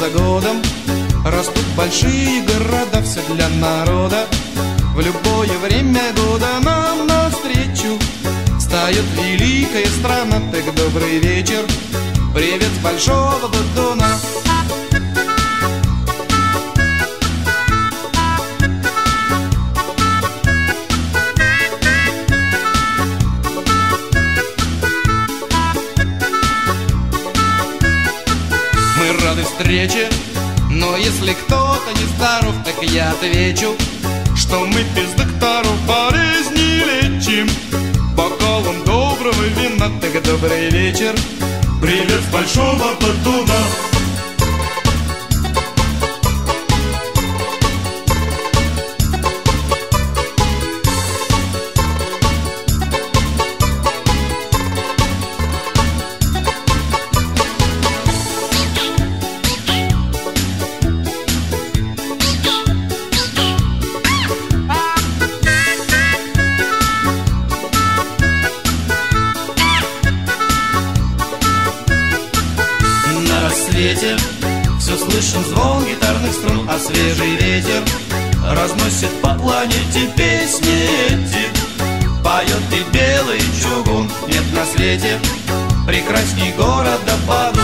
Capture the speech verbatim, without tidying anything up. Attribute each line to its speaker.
Speaker 1: за годом растут большие города, все для народа. В любое время года нам навстречу встает великая страна. Так добрый вечер, привет с большого Батуна. Мы рады встрече, но если кто-то не здоров, так я отвечу, что мы без докторов болезни лечим бокалом доброго вина. Так добрый вечер, привет с большого Батуна. Все слышен звон гитарных струн, а свежий ветер разносит по планете песни эти. Поет и белый чугун, нет на свете прекрасней города Баду.